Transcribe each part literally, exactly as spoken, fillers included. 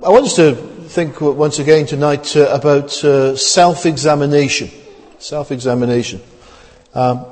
I want us to think once again tonight uh, about uh, self-examination. Self-examination. Um,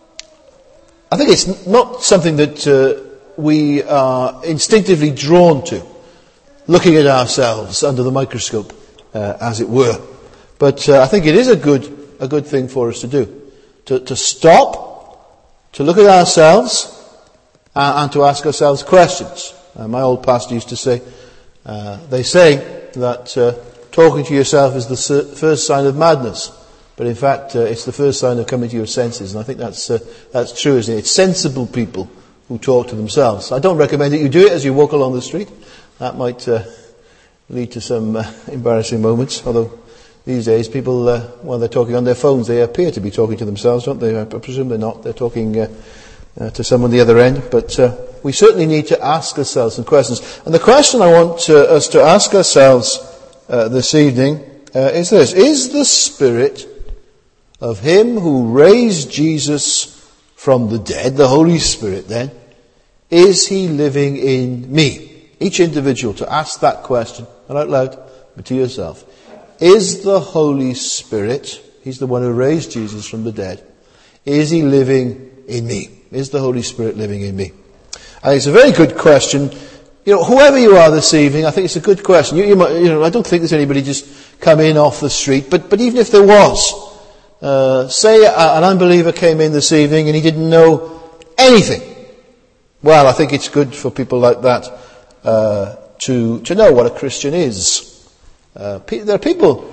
I think it's not something that uh, we are instinctively drawn to, looking at ourselves under the microscope, uh, as it were. But uh, I think it is a good a good thing for us to do, to, to stop, to look at ourselves, uh, and to ask ourselves questions. Uh, my old pastor used to say, uh, they say that uh, talking to yourself is the first sign of madness, but in fact uh, it's the first sign of coming to your senses. And I think that's uh, that's true, isn't it? It's sensible people who talk to themselves. I don't recommend that you do it as you walk along the street. That might uh, lead to some uh, embarrassing moments, although these days people, uh, while they're talking on their phones, they appear to be talking to themselves, don't they? I presume they're not. They're talking uh, uh, to someone the other end. But uh, we certainly need to ask ourselves some questions. And the question I want uh, us to ask ourselves uh, this evening uh, is this. Is the Spirit of Him who raised Jesus from the dead, the Holy Spirit then, is He living in me? Each individual to ask that question, not out loud, but to yourself. Is the Holy Spirit, He's the one who raised Jesus from the dead, is He living in me? Is the Holy Spirit living in me? I think it's a very good question. You know, whoever you are this evening, I think it's a good question. You, you, might, you know, I don't think there's anybody just come in off the street, but, but even if there was, uh, say an unbeliever came in this evening and he didn't know anything. Well, I think it's good for people like that uh, to to know what a Christian is. Uh, there are people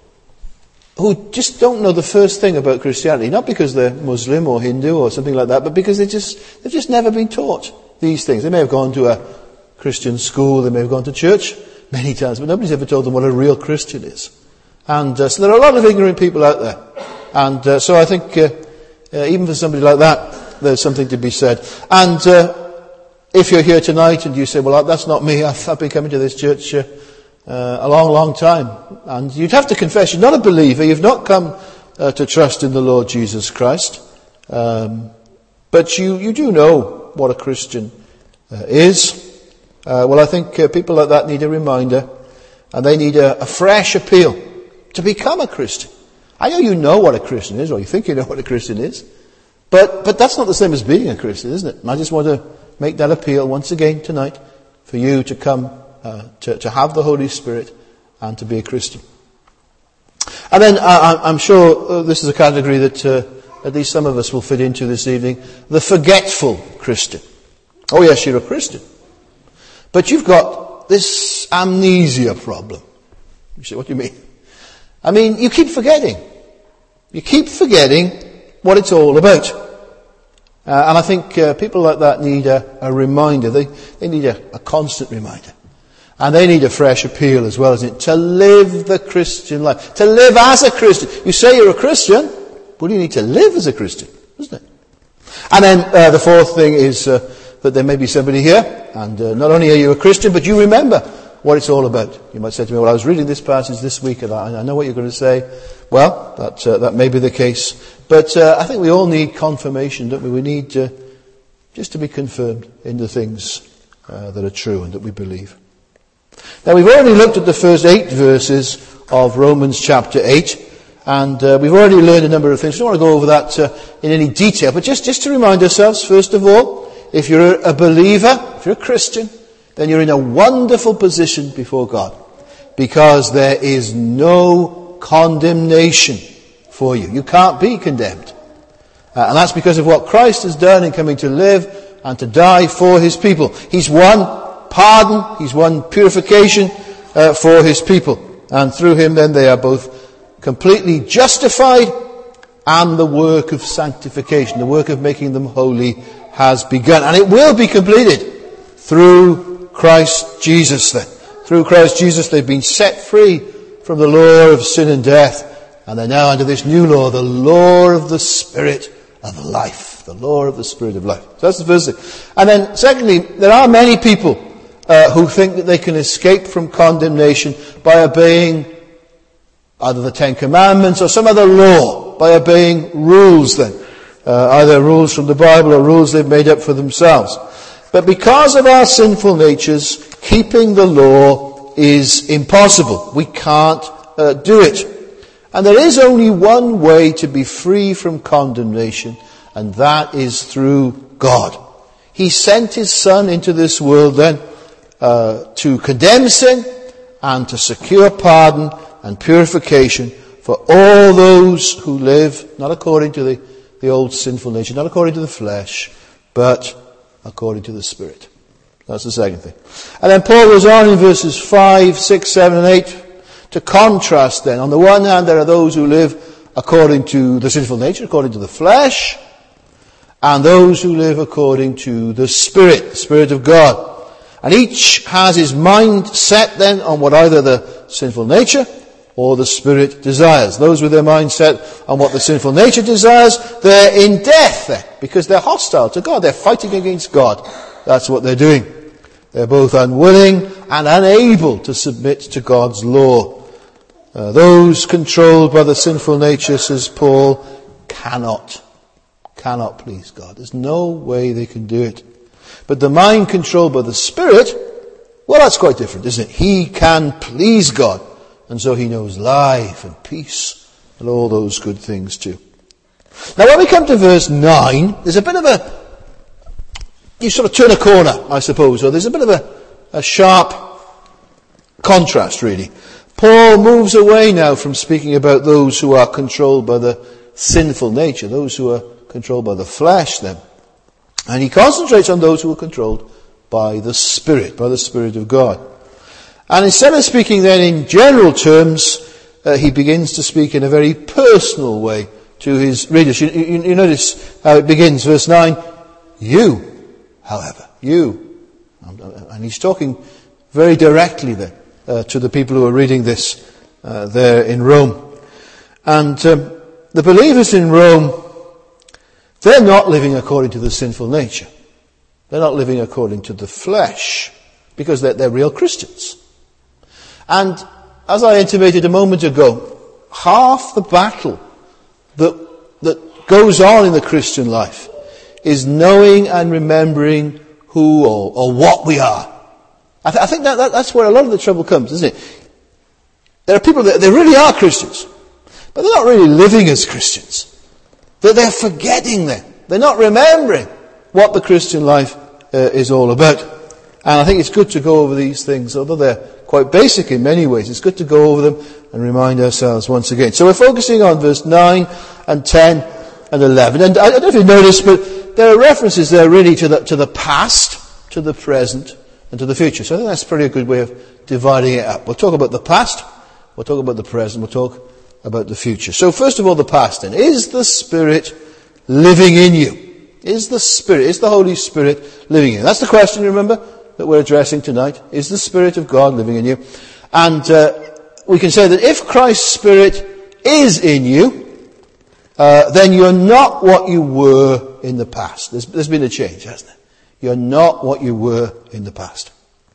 who just don't know the first thing about Christianity, not because they're Muslim or Hindu or something like that, but because they just they've just never been taught these things. They may have gone to a Christian school, they may have gone to church many times, but nobody's ever told them what a real Christian is. And uh, so there are a lot of ignorant people out there. And uh, so I think uh, uh, even for somebody like that, there's something to be said. And uh, if you're here tonight and you say, well, that's not me, I've, I've been coming to this church uh, uh, a long, long time. And you'd have to confess you're not a believer, you've not come uh, to trust in the Lord Jesus Christ. Um, but you, you do know what a Christian uh, is. Uh, well, I think uh, people like that need a reminder, and they need a, a fresh appeal to become a Christian. I know you know what a Christian is, or you think you know what a Christian is, but but that's not the same as being a Christian, isn't it? And I just want to make that appeal once again tonight for you to come uh, to, to have the Holy Spirit and to be a Christian. And then uh, I'm sure uh, this is a category that uh, at least some of us will fit into this evening, the forgetful Christian. Oh yes, you're a Christian, but you've got this amnesia problem. You say, what do you mean? I mean, you keep forgetting. You keep forgetting what it's all about. Uh, and I think uh, people like that need a, a reminder. They, they need a, a constant reminder. And they need a fresh appeal as well, isn't it? To live the Christian life. To live as a Christian. You say you're a Christian, but you need to live as a Christian, isn't it? And then uh, the fourth thing is uh, that there may be somebody here, and uh, not only are you a Christian, but you remember what it's all about. You might say to me, well, I was reading this passage this week and I, I know what you're going to say. Well, that uh, that may be the case. But uh, I think we all need confirmation, don't we? We need uh, just to be confirmed in the things uh, that are true and that we believe. Now, we've already looked at the first eight verses of Romans chapter eight. And uh, we've already learned a number of things. I don't want to go over that uh, in any detail. But just, just to remind ourselves, first of all, if you're a believer, if you're a Christian, then you're in a wonderful position before God, because there is no condemnation for you. You can't be condemned. Uh, and that's because of what Christ has done in coming to live and to die for His people. He's won pardon, He's won purification uh, for His people. And through Him then they are both completely justified, and the work of sanctification, the work of making them holy, has begun. And it will be completed through Christ Jesus then. Through Christ Jesus they've been set free from the law of sin and death, and they're now under this new law, the law of the Spirit of life. The law of the Spirit of life. So that's the first thing. And then secondly, there are many people uh, who think that they can escape from condemnation by obeying either the Ten Commandments or some other law, by obeying rules then. Uh, either rules from the Bible or rules they've made up for themselves. But because of our sinful natures, keeping the law is impossible. We can't uh, do it. And there is only one way to be free from condemnation, and that is through God. He sent his Son into this world then uh, to condemn sin and to secure pardon and purification for all those who live, not according to the, the old sinful nature, not according to the flesh, but according to the Spirit. That's the second thing. And then Paul goes on in verses five, six, seven, and eight to contrast then. On the one hand, there are those who live according to the sinful nature, according to the flesh, and those who live according to the Spirit, the Spirit of God. And each has his mind set then on what either the sinful nature or the Spirit desires. Those with their mind set on what the sinful nature desires, they're in death then, because they're hostile to God. They're fighting against God. That's what they're doing. They're both unwilling and unable to submit to God's law. Uh, those controlled by the sinful nature, says Paul, cannot, cannot please God. There's no way they can do it. But the mind controlled by the Spirit, well, that's quite different, isn't it? He can please God. And so he knows life and peace and all those good things too. Now when we come to verse nine, there's a bit of a, you sort of turn a corner, I suppose, or there's a bit of a, a sharp contrast really. Paul moves away now from speaking about those who are controlled by the sinful nature, those who are controlled by the flesh then. And he concentrates on those who are controlled by the Spirit, by the Spirit of God. And instead of speaking then in general terms, uh, he begins to speak in a very personal way to his readers. You, you, you notice how it begins, verse nine, you, however, you. And he's talking very directly there uh, to the people who are reading this uh, there in Rome. And um, the believers in Rome, they're not living according to the sinful nature. They're not living according to the flesh, because they're, they're real Christians. And as I intimated a moment ago, half the battle that, that goes on in the Christian life is knowing and remembering who or, or what we are. I, th- I think that, that that's where a lot of the trouble comes, isn't it? There are people that they really are Christians, but they're not really living as Christians. They're, they're forgetting them. They're not remembering what the Christian life uh, is all about. And I think it's good to go over these things, although they're quite basic in many ways. It's good to go over them and remind ourselves once again. So we're focusing on verse nine and ten and eleven. And I don't know if you noticed, but there are references there really to the, to the past, to the present, and to the future. So I think that's pretty a good way of dividing it up. We'll talk about the past, we'll talk about the present, we'll talk about the future. So first of all, the past then. Is the Spirit living in you? Is the Spirit, is the Holy Spirit living in you? That's the question, remember, that we're addressing tonight. Is the Spirit of God living in you? And uh, we can say that if Christ's Spirit is in you, uh, then you're not what you were in the past. There's, there's been a change, hasn't there? You're not what you were in the past.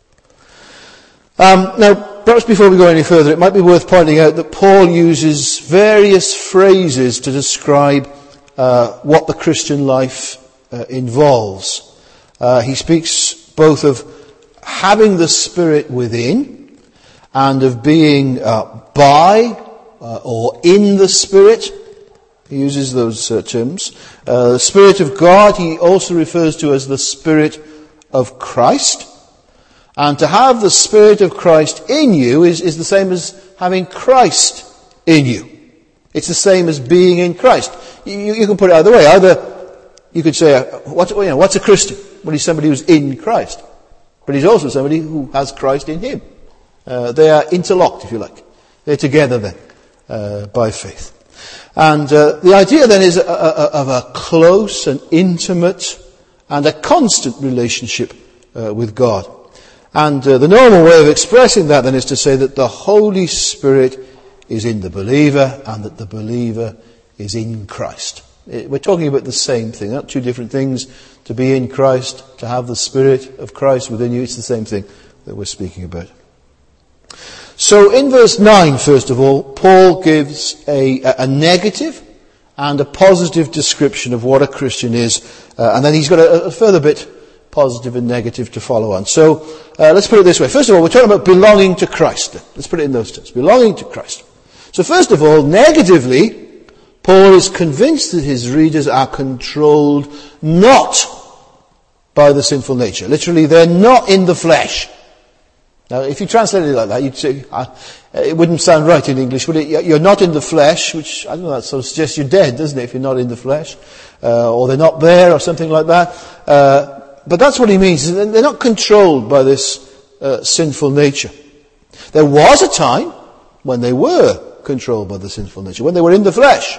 Um, now, perhaps before we go any further, it might be worth pointing out that Paul uses various phrases to describe uh, what the Christian life uh, involves. Uh, he speaks both of having the Spirit within and of being uh, by uh, or in the Spirit. He uses those uh, terms. Uh, the Spirit of God he also refers to as the Spirit of Christ. And to have the Spirit of Christ in you is, is the same as having Christ in you. It's the same as being in Christ. You, you can put it either way. Either you could say, what, you know, what's a Christian? Well, he's somebody who's in Christ. But he's also somebody who has Christ in him. Uh, they are interlocked, if you like. They're together then, uh, by faith. And uh, the idea then is a, a, of a close and intimate and a constant relationship uh, with God. And uh, the normal way of expressing that then is to say that the Holy Spirit is in the believer and that the believer is in Christ. We're talking about the same thing, not two different things. To be in Christ, to have the Spirit of Christ within you, it's the same thing that we're speaking about. So in verse nine, first of all, Paul gives a, a negative and a positive description of what a Christian is. Uh, and then he's got a, a further bit positive and negative to follow on. So uh, let's put it this way. First of all, we're talking about belonging to Christ. Let's put it in those terms. Belonging to Christ. So first of all, negatively, Paul is convinced that his readers are controlled not by the sinful nature. Literally, they're not in the flesh. Now, if you translate it like that, you'd say, uh, it wouldn't sound right in English, would it? You're not in the flesh, which, I don't know, that sort of suggests you're dead, doesn't it, if you're not in the flesh? Uh, or they're not there, or something like that. Uh, but that's what he means. They're not controlled by this uh, sinful nature. There was a time when they were controlled by the sinful nature, when they were in the flesh.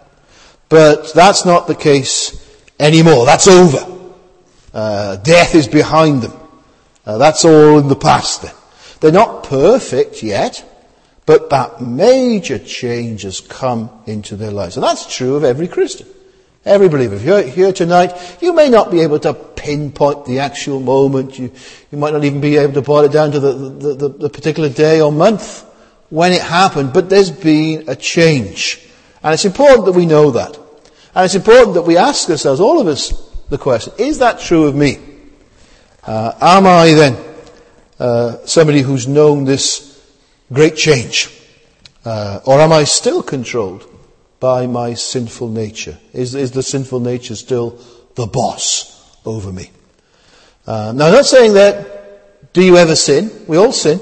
But that's not the case anymore. That's over. Uh, death is behind them. Uh, that's all in the past then. They're not perfect yet, but that major change has come into their lives. And that's true of every Christian, every believer. If you're here tonight, you may not be able to pinpoint the actual moment. You, you might not even be able to boil it down to the, the, the, the particular day or month when it happened, but there's been a change. And it's important that we know that. And it's important that we ask ourselves, all of us, the question, is that true of me? Uh, am I then uh, somebody who's known this great change? Uh, or am I still controlled by my sinful nature? Is, is the sinful nature still the boss over me? Uh, now, I'm not saying that, do you ever sin? We all sin.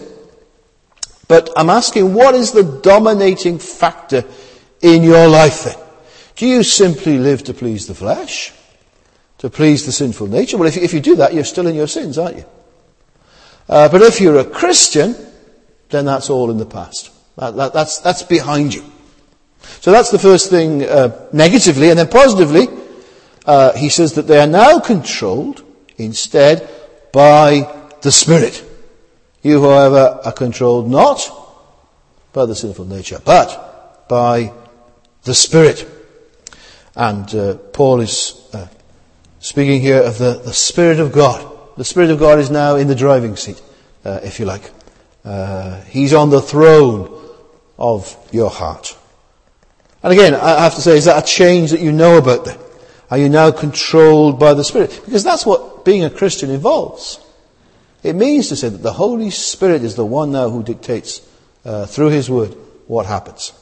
But I'm asking, what is the dominating factor in your life then? Do you simply live to please the flesh? To please the sinful nature? Well, if you, if you do that, you're still in your sins, aren't you? Uh, but if you're a Christian, then that's all in the past. That, that, that's, that's behind you. So that's the first thing uh, negatively. And then positively, uh, he says that they are now controlled instead by the Spirit. You, however, are controlled not by the sinful nature, but by the Spirit. And uh, Paul is uh, speaking here of the, the Spirit of God. The Spirit of God is now in the driving seat, uh, if you like. Uh, he's on the throne of your heart. And again, I have to say, is that a change that you know about then? Are you now controlled by the Spirit? Because that's what being a Christian involves. It means to say that the Holy Spirit is the one now who dictates, uh, through His Word, what happens.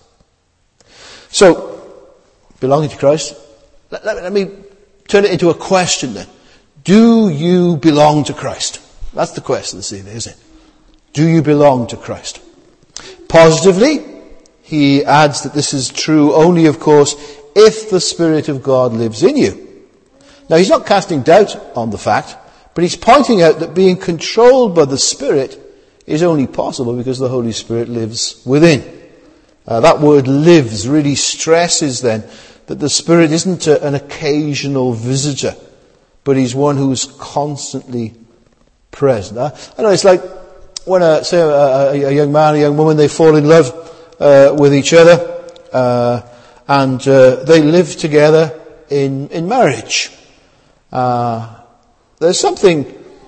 So, belonging to Christ, let, let, let me turn it into a question then. Do you belong to Christ? That's the question this evening, isn't it? Do you belong to Christ? Positively, he adds that this is true only, of course, if the Spirit of God lives in you. Now, he's not casting doubt on the fact, but he's pointing out that being controlled by the Spirit is only possible because the Holy Spirit lives within. Uh, that word lives really stresses then that the Spirit isn't a, an occasional visitor, but he's one who's constantly present. Uh, I know it's like when, a, say, a, a, a young man, a young woman, they fall in love uh, with each other, uh, and uh, they live together in in marriage. Uh, there's something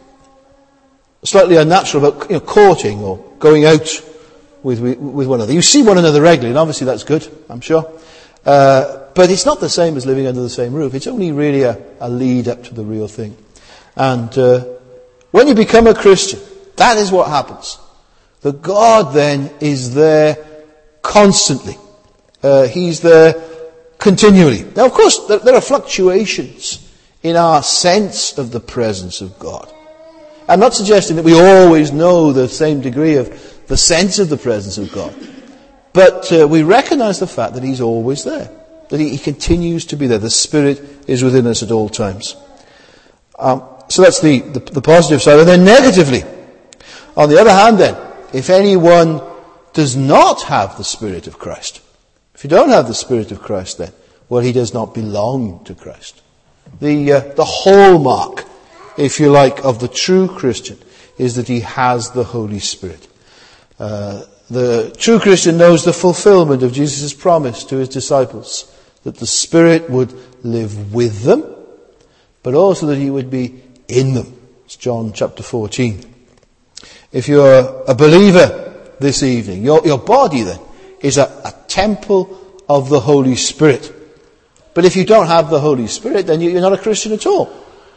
slightly unnatural about, you know, courting or going out with with one another. You see one another regularly, and obviously that's good, I'm sure. Uh, but it's not the same as living under the same roof. It's only really a, a lead up to the real thing. And uh, when you become a Christian, that is what happens. The God then is there constantly. Uh, he's there continually. Now, of course, there, there are fluctuations in our sense of the presence of God. I'm not suggesting that we always know the same degree of the sense of the presence of God. But uh, we recognize the fact that He's always there. That He, he continues to be there. The Spirit is within us at all times. Um, so that's the, the, the positive side. And then negatively, on the other hand then, if anyone does not have the Spirit of Christ, if you don't have the Spirit of Christ then, well, he does not belong to Christ. The, uh, the hallmark, if you like, of the true Christian is that he has the Holy Spirit. Uh, the true Christian knows the fulfillment of Jesus' promise to His disciples, that the Spirit would live with them, but also that He would be in them. It's John chapter fourteen. If you're a believer this evening, your, your body then is a, a temple of the Holy Spirit. But if you don't have the Holy Spirit, then you're not a Christian at all.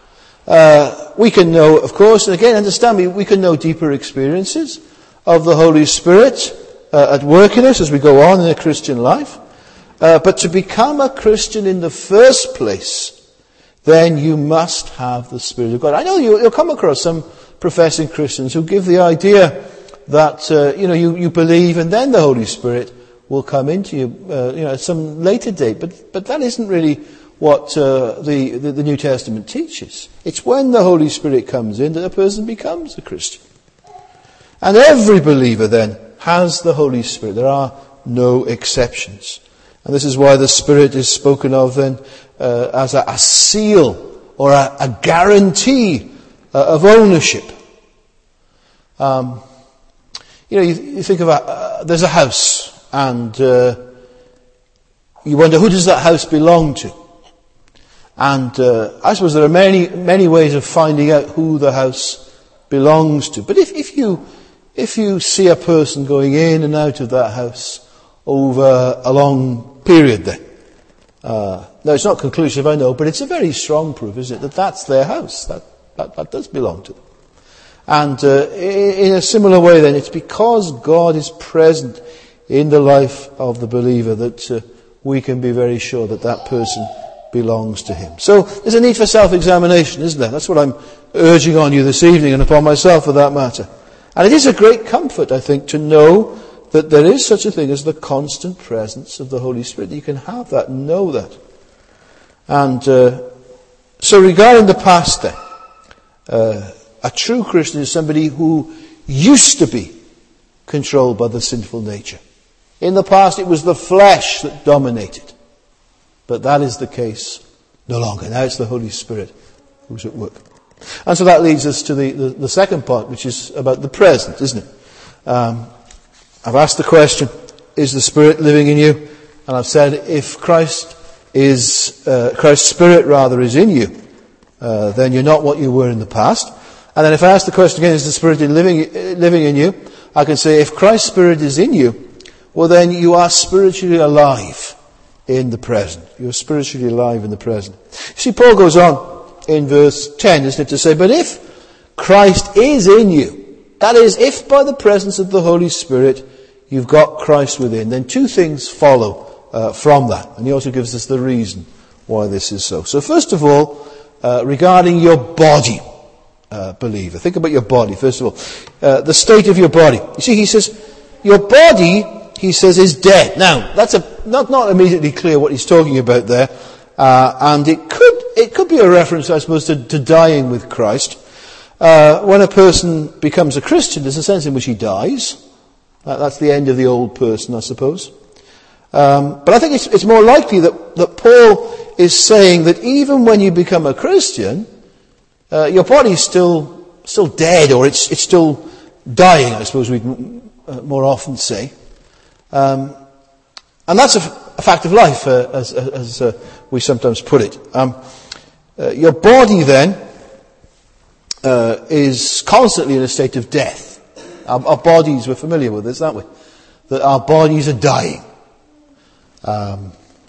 Uh, we can know, of course, and again, understand me, we can know deeper experiences of the Holy Spirit uh, at work in us as we go on in a Christian life. Uh, but to become a Christian in the first place, then you must have the Spirit of God. I know you, you'll come across some professing Christians who give the idea that, uh, you know, you, you believe and then the Holy Spirit will come into you, uh, you know, at some later date. But, but that isn't really what uh, the, the, the New Testament teaches. It's when the Holy Spirit comes in that a person becomes a Christian. And every believer then has the Holy Spirit. There are no exceptions. And this is why the Spirit is spoken of then uh, as a, a seal or a, a guarantee uh, of ownership. Um, you know, you, you think of a, uh, there's a house and uh, you wonder, who does that house belong to? And uh, I suppose there are many, many ways of finding out who the house belongs to. But if, if you, if you see a person going in and out of that house over a long period then, uh, now it's not conclusive, I know, but it's a very strong proof, isn't it, that that's their house. That, that, that does belong to them. And uh, in, in a similar way then, it's because God is present in the life of the believer that uh, we can be very sure that that person belongs to him. So there's a need for self-examination, isn't there? That's what I'm urging on you this evening and upon myself for that matter. And it is a great comfort, I think, to know that there is such a thing as the constant presence of the Holy Spirit. You can have that, know that. And uh, so regarding the past then, uh, a true Christian is somebody who used to be controlled by the sinful nature. In the past it was the flesh that dominated. But that is the case no longer. Now it's the Holy Spirit who's at work. And so that leads us to the, the, the second part, which is about the present, isn't it? Um, I've asked the question, is the Spirit living in you? And I've said, if Christ is, uh, Christ's Spirit rather is in you, uh, then you're not what you were in the past. And then if I ask the question again, is the Spirit living, living in you? I can say, if Christ's Spirit is in you, well then you are spiritually alive in the present. You're spiritually alive in the present. You see, Paul goes on in verse ten, isn't it, to say, but if Christ is in you, that is, if by the presence of the Holy Spirit you've got Christ within, then two things follow uh, from that. And he also gives us the reason why this is so. So first of all, uh, regarding your body, uh, believer. Think about your body, first of all. Uh, the state of your body. You see, he says, your body, he says, is dead. Now, that's a, not, not immediately clear what he's talking about there. Uh, and it could, it could be a reference, I suppose, to, to dying with Christ. Uh, when a person becomes a Christian, there's a sense in which he dies. That, that's the end of the old person, I suppose. Um, but I think it's, it's more likely that, that Paul is saying that even when you become a Christian, uh, your body's still, still dead, or it's, it's still dying, I suppose we'd uh, more often say. Um, and that's a, f- a fact of life, uh, as, as uh, we sometimes put it. Um, uh, your body then uh, is constantly in a state of death. Our, our bodies, we're familiar with this, aren't we? That our bodies are dying. Um,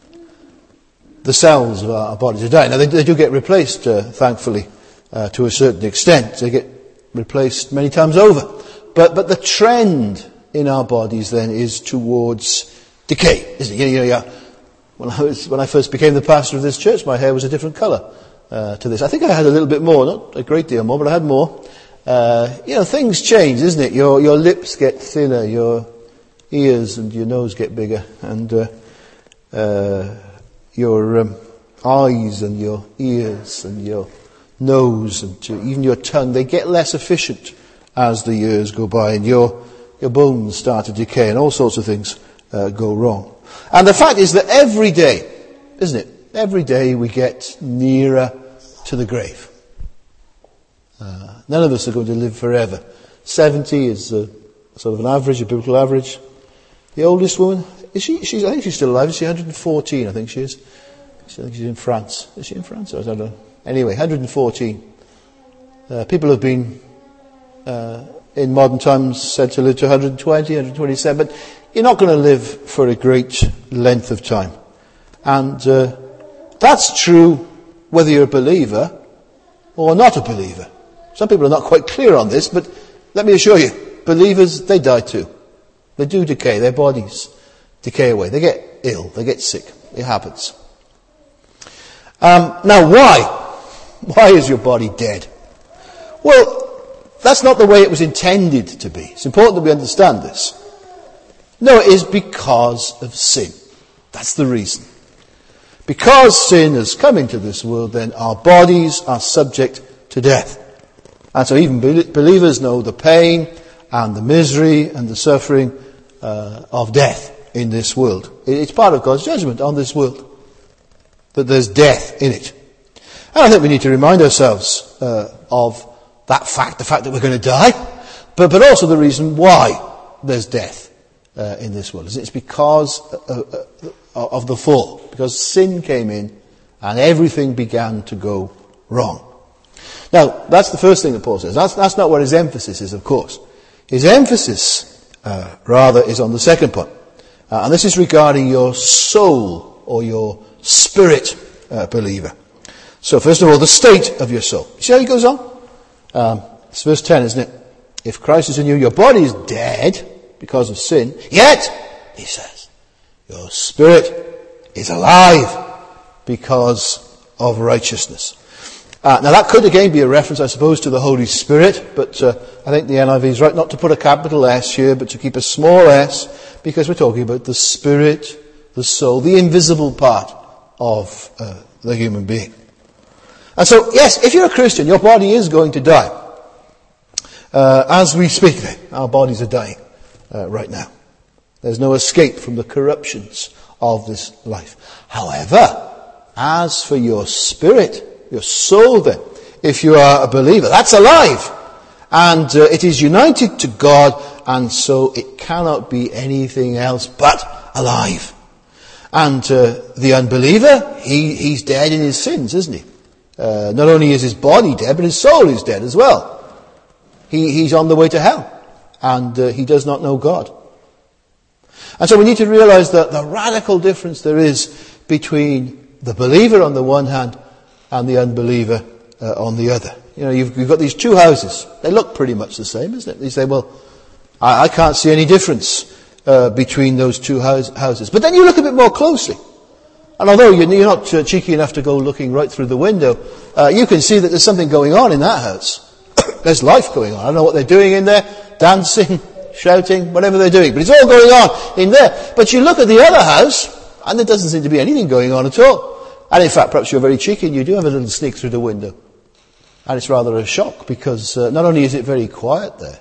the cells of our, our bodies are dying. Now they, they do get replaced, uh, thankfully, uh, to a certain extent. They get replaced many times over. But but the trend in our bodies then is towards decay, isn't it? You know, you know, yeah. When I was when I first became the pastor of this church, my hair was a different colour uh, to this. I think I had a little bit more, not a great deal more, but I had more. Uh, you know, things change, isn't it? Your your lips get thinner, your ears and your nose get bigger, and uh, uh, your um, eyes and your ears and your nose and your, even your tongue, they get less efficient as the years go by, and your your bones start to decay, and all sorts of things uh, go wrong. And the fact is that every day, isn't it? Every day we get nearer to the grave. Uh, none of us are going to live forever. Seventy is a, sort of an average, a biblical average. The oldest woman, is she? She's, I think she's still alive. Is she one hundred fourteen? I think she is. I think she's in France. Is she in France? I don't know. Anyway, one hundred fourteen. Uh, people have been, uh, in modern times, said to live to one hundred twenty, one hundred twenty-seven. But you're not going to live for a great length of time. And uh, that's true whether you're a believer or not a believer? Some people are not quite clear on this, but let me assure you, believers, they die too. They do decay. Their bodies decay away. They get ill. They get sick. It happens. Um, now, why? Why is your body dead? Well, that's not the way it was intended to be. It's important that we understand this. No, it is because of sin. That's the reason. Because sin has come into this world, then our bodies are subject to death. And so even believers know the pain and the misery and the suffering uh, of death in this world. It's part of God's judgment on this world, that there's death in it. And I think we need to remind ourselves uh, of that fact, the fact that we're going to die, but, but also the reason why there's death uh, in this world. It's because uh, uh, of the fall, because sin came in and everything began to go wrong. Now, that's the first thing that Paul says. That's, that's not where his emphasis is, of course. His emphasis, uh, rather, is on the second point. Uh, and this is regarding your soul or your spirit, uh, believer. So, first of all, the state of your soul. You see how he goes on? Um, it's verse ten, isn't it? If Christ is in you, your body is dead because of sin. Yet, he says, your spirit is alive because of righteousness. Uh, now that could again be a reference, I suppose, to the Holy Spirit, but uh, I think the N I V is right not to put a capital S here, but to keep a small s, because we're talking about the spirit, the soul, the invisible part of uh, the human being. And so, yes, if you're a Christian, your body is going to die. Uh, as we speak, then, our bodies are dying uh, right now. There's no escape from the corruptions of this life. However, as for your spirit, your soul then, if you are a believer, that's alive. And uh, it is united to God, and so it cannot be anything else but alive. And uh, the unbeliever, he, he's dead in his sins, isn't he? Uh, not only is his body dead, but his soul is dead as well. He, he's on the way to hell, and uh, he does not know God. And so we need to realize that the radical difference there is between the believer on the one hand and the unbeliever uh, on the other. You know, you've, you've got these two houses. They look pretty much the same, isn't it? You say, well, I, I can't see any difference uh, between those two house, houses. But then you look a bit more closely. And although you're, you're not uh, cheeky enough to go looking right through the window, uh, you can see that there's something going on in that house. There's life going on. I don't know what they're doing in there. Dancing, shouting, whatever they're doing. But it's all going on in there. But you look at the other house, and there doesn't seem to be anything going on at all. And in fact, perhaps you're very cheeky and you do have a little sneak through the window. And it's rather a shock, because uh, not only is it very quiet there,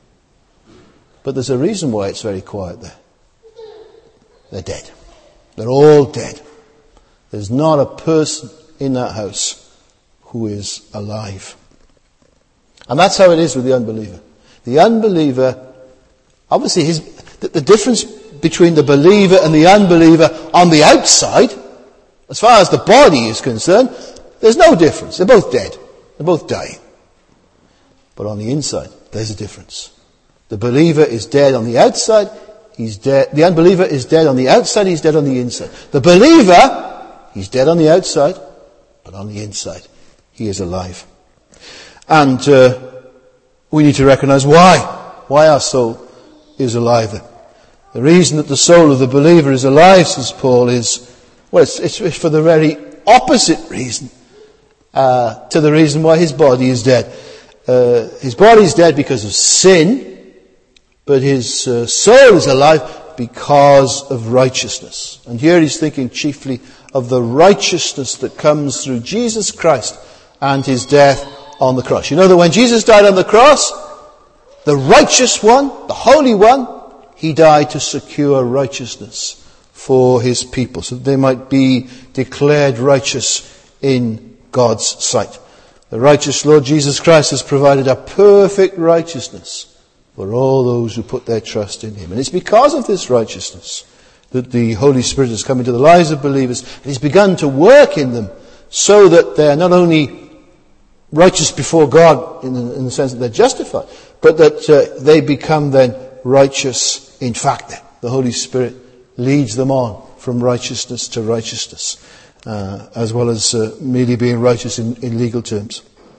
but there's a reason why it's very quiet there. They're dead. They're all dead. There's not a person in that house who is alive. And that's how it is with the unbeliever. The unbeliever, obviously his, the, the difference between the believer and the unbeliever on the outside, as far as the body is concerned, there's no difference. They're both dead. They're both dying. But on the inside, there's a difference. The believer is dead on the outside. He's dead. The unbeliever is dead on the outside. He's dead on the inside. The believer, he's dead on the outside, but on the inside, he is alive. And uh, we need to recognize why. Why our soul is alive. The reason that the soul of the believer is alive, says Paul, is, well, it's, it's for the very opposite reason uh, to the reason why his body is dead. Uh, his body is dead because of sin, but his uh, soul is alive because of righteousness. And here he's thinking chiefly of the righteousness that comes through Jesus Christ and his death on the cross. You know that when Jesus died on the cross, the righteous one, the holy one, he died to secure righteousness for his people, so that they might be declared righteous in God's sight. The righteous Lord Jesus Christ has provided a perfect righteousness for all those who put their trust in him. And it's because of this righteousness that the Holy Spirit has come into the lives of believers and he's begun to work in them so that they're not only righteous before God in the, in the sense that they're justified, but that uh, they become then righteous in fact. The Holy Spirit leads them on from righteousness to righteousness, uh, as well as uh, merely being righteous in, in legal terms.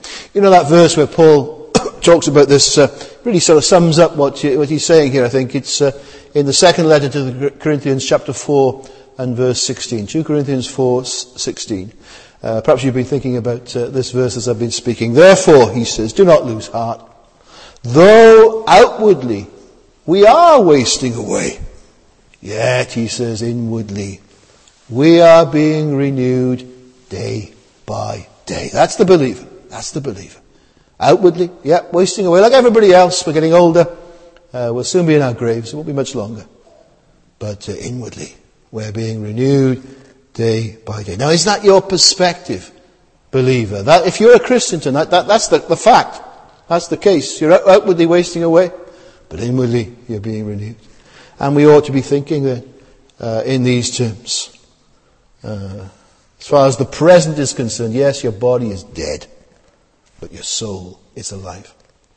You know that verse where Paul talks about this, uh, really sort of sums up what, you, what he's saying here, I think. It's uh, in the second letter to the Corinthians, chapter four and verse sixteen. Second Corinthians four sixteen. Uh, perhaps you've been thinking about uh, this verse as I've been speaking. Therefore, he says, do not lose heart. Though outwardly we are wasting away, yet, he says, inwardly we are being renewed day by day. That's the believer. That's the believer. Outwardly, yeah, wasting away like everybody else. We're getting older. Uh, we'll soon be in our graves. It won't be much longer. But uh, inwardly, we're being renewed day by day. Now, is that your perspective, believer? That if you're a Christian tonight, that, that's the, the fact. That's the case. You're outwardly wasting away, but inwardly you're being renewed. And we ought to be thinking then uh, in these terms. Uh, as far as the present is concerned, yes, your body is dead, but your soul is alive.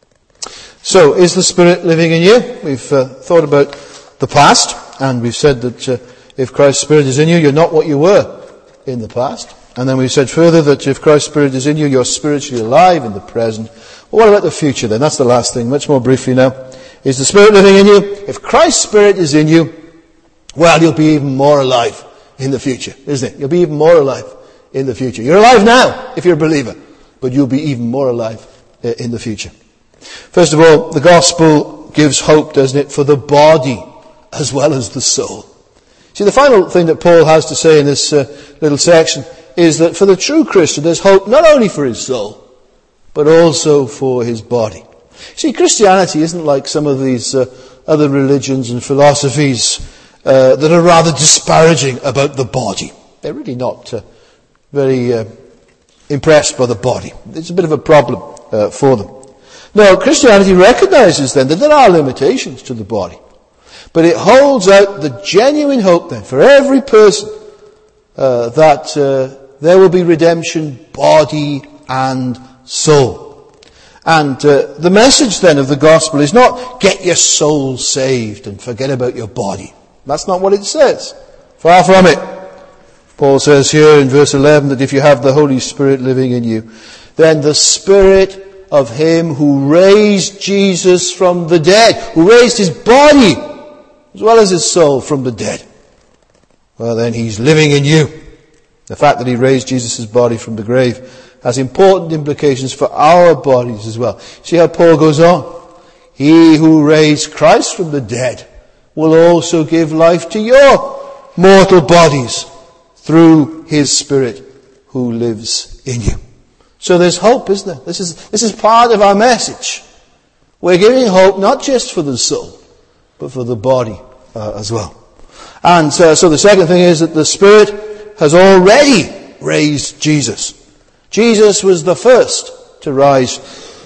So, is the Spirit living in you? We've uh, thought about the past, and we've said that uh, if Christ's Spirit is in you, you're not what you were in the past. And then we said further that if Christ's Spirit is in you, you're spiritually alive in the present. Well, what about the future then? That's the last thing. Much more briefly now. Is the Spirit living in you? If Christ's Spirit is in you, well, you'll be even more alive in the future, isn't it? You'll be even more alive in the future. You're alive now, if you're a believer, but you'll be even more alive in the future. First of all, the gospel gives hope, doesn't it, for the body as well as the soul. See, the final thing that Paul has to say in this uh, little section is that for the true Christian, there's hope not only for his soul, but also for his body. See, Christianity isn't like some of these uh, other religions and philosophies uh, that are rather disparaging about the body. They're really not uh, very uh, impressed by the body. It's a bit of a problem uh, for them. No, Christianity recognizes then that there are limitations to the body. But it holds out the genuine hope then for every person uh, that uh, there will be redemption, body and soul. And uh, the message then of the gospel is not get your soul saved and forget about your body. That's not what it says. Far from it. Paul says here in verse eleven that if you have the Holy Spirit living in you, then the Spirit of Him who raised Jesus from the dead, who raised His body as well as His soul from the dead, well then He's living in you. The fact that He raised Jesus' body from the grave has important implications for our bodies as well. See how Paul goes on. He who raised Christ from the dead will also give life to your mortal bodies through His Spirit who lives in you. So there's hope, isn't there? This is, this is part of our message. We're giving hope not just for the soul, but for the body uh, as well. And uh, so the second thing is that the Spirit has already raised Jesus. Jesus was the first to rise,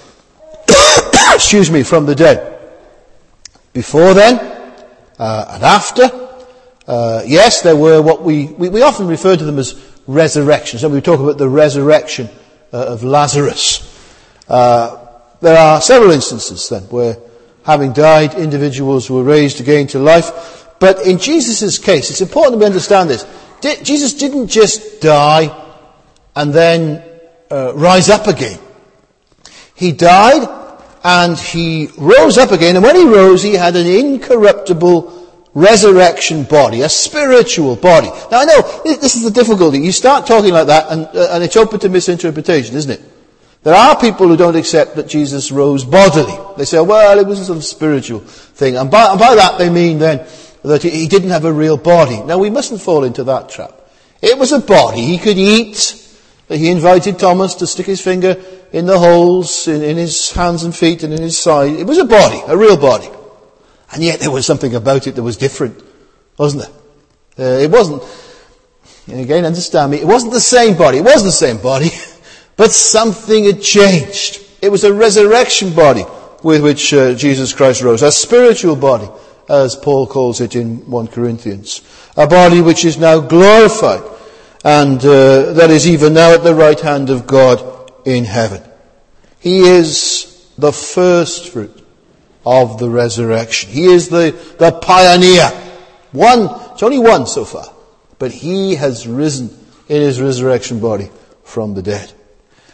excuse me, from the dead. Before then, uh, and after, uh, yes, there were what we, we, we often refer to them as resurrections. And we talk about the resurrection uh, of Lazarus. Uh, there are several instances then where, having died, individuals were raised again to life. But in Jesus' case, it's important that we understand this. Di- Jesus didn't just die and then uh, rise up again. He died and He rose up again. And when He rose, He had an incorruptible resurrection body, a spiritual body. Now I know, this is the difficulty. You start talking like that and, uh, and it's open to misinterpretation, isn't it? There are people who don't accept that Jesus rose bodily. They say, well, it was a sort of spiritual thing. And by, and by that they mean then that he didn't have a real body. Now we mustn't fall into that trap. It was a body. He could eat. He invited Thomas to stick his finger in the holes in, in his hands and feet and in his side. It was a body, a real body. And yet there was something about it that was different, wasn't there? Uh, it wasn't, and again understand me, it wasn't the same body. It was the same body. But something had changed. It was a resurrection body with which uh, Jesus Christ rose. A spiritual body, as Paul calls it in First Corinthians. A body which is now glorified. And uh, that is even now at the right hand of God in heaven. He is the first fruit of the resurrection. He is the, the pioneer. One, it's only one so far. But He has risen in His resurrection body from the dead.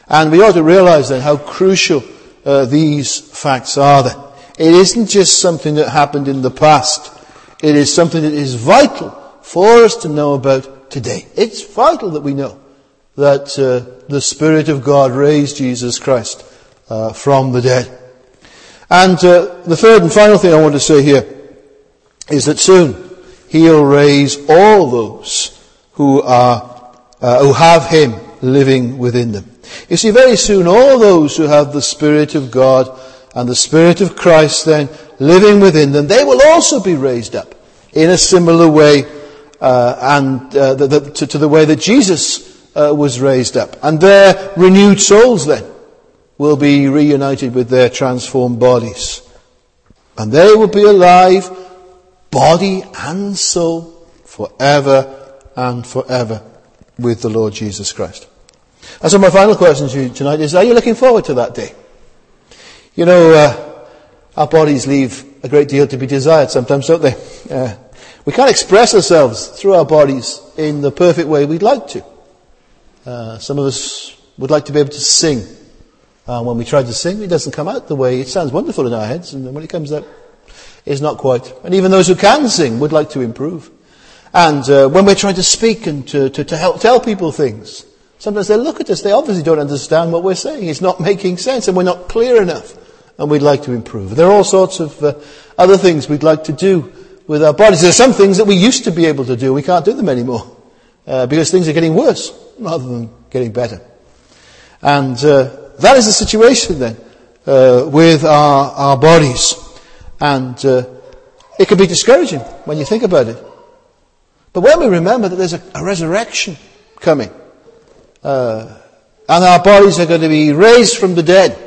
And we ought to realize then how crucial uh, these facts are then. It isn't just something that happened in the past. It is something that is vital for us to know about today. It's vital that we know that uh, the Spirit of God raised Jesus Christ uh, from the dead. And uh, the third and final thing I want to say here is that soon He'll raise all those who are uh, who have Him living within them. You see, very soon all those who have the Spirit of God and the Spirit of Christ then living within them, they will also be raised up in a similar way uh, and uh, the, the, to, to the way that Jesus uh, was raised up. And their renewed souls then will be reunited with their transformed bodies. And they will be alive, body and soul, forever and forever with the Lord Jesus Christ. And so my final question to you tonight is, are you looking forward to that day? You know, uh, our bodies leave a great deal to be desired sometimes, don't they? Uh, we can't express ourselves through our bodies in the perfect way we'd like to. Uh, some of us would like to be able to sing. Uh, when we try to sing, it doesn't come out the way, it sounds wonderful in our heads, and when it comes out, it's not quite. And even those who can sing would like to improve. And uh, when we're trying to speak and to, to, to help tell people things, sometimes they look at us, they obviously don't understand what we're saying. It's not making sense and we're not clear enough. And we'd like to improve. There are all sorts of uh, other things we'd like to do with our bodies. There are some things that we used to be able to do. We can't do them anymore. Uh, because things are getting worse rather than getting better. And uh, that is the situation then uh, with our, our bodies. And uh, it can be discouraging when you think about it. But when we remember that there's a, a resurrection coming, uh, and our bodies are going to be raised from the dead,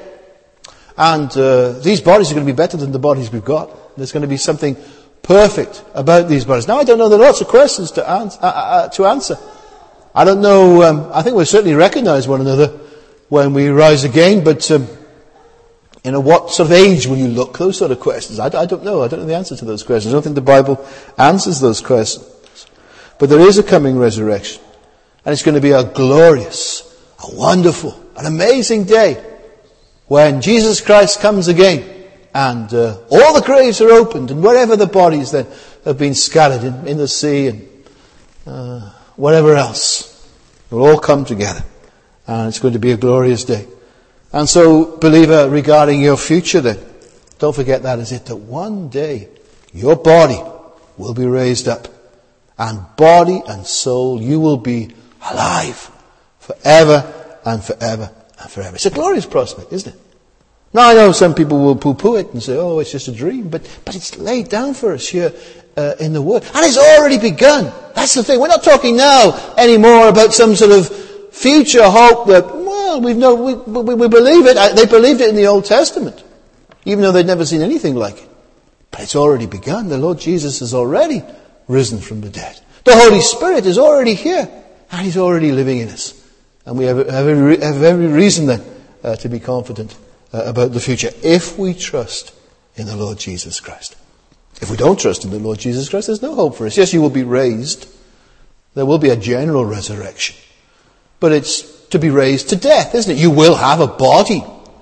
and uh, these bodies are going to be better than the bodies we've got. There's going to be something perfect about these bodies. Now, I don't know, there are lots of questions to, ans- uh, uh, to answer. I don't know, um, I think we'll certainly recognize one another when we rise again, but um, you know, what sort of age will you look? Those sort of questions. I, I don't know. I don't know the answer to those questions. I don't think the Bible answers those questions. But there is a coming resurrection. And it's going to be a glorious, a wonderful, an amazing day when Jesus Christ comes again and uh, all the graves are opened and wherever the bodies then have been scattered in, in the sea and uh, whatever else, they'll all come together. And it's going to be a glorious day. And so, believer, regarding your future then, don't forget that, is it, that one day your body will be raised up. And body and soul, you will be alive forever and forever and forever. It's a glorious prospect, isn't it? Now I know some people will poo-poo it and say, oh, it's just a dream. But, but it's laid down for us here uh, in the Word. And it's already begun. That's the thing. We're not talking now anymore about some sort of future hope that, well, we've no, we, we, we believe it. They believed it in the Old Testament, even though they'd never seen anything like it. But it's already begun. The Lord Jesus has already risen from the dead. The Holy Spirit is already here, and He's already living in us. And we have, have, every, have every reason then uh, to be confident uh, about the future, if we trust in the Lord Jesus Christ. If we don't trust in the Lord Jesus Christ, there's no hope for us. Yes, you will be raised. There will be a general resurrection. But it's to be raised to death, isn't it? You will have a body.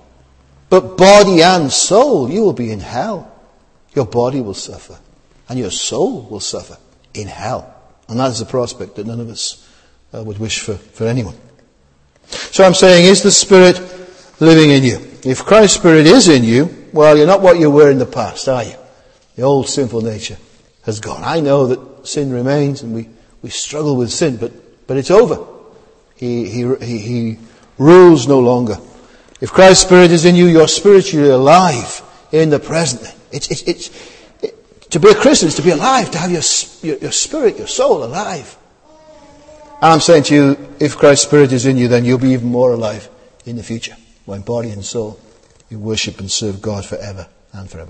But body and soul, you will be in hell. Your body will suffer. And your soul will suffer in hell. And that is a prospect that none of us uh, would wish for, for anyone. So I'm saying, is the Spirit living in you? If Christ's Spirit is in you, well, you're not what you were in the past, are you? The old sinful nature has gone. I know that sin remains and we, we struggle with sin, but, but it's over. He, he, he, he rules no longer. If Christ's Spirit is in you, you're spiritually alive in the present. It's, it's, it's, it, to be a Christian is to be alive, to have your, your, your spirit, your soul alive. And I'm saying to you, if Christ's Spirit is in you, then you'll be even more alive in the future, when body and soul you worship and serve God forever and forever.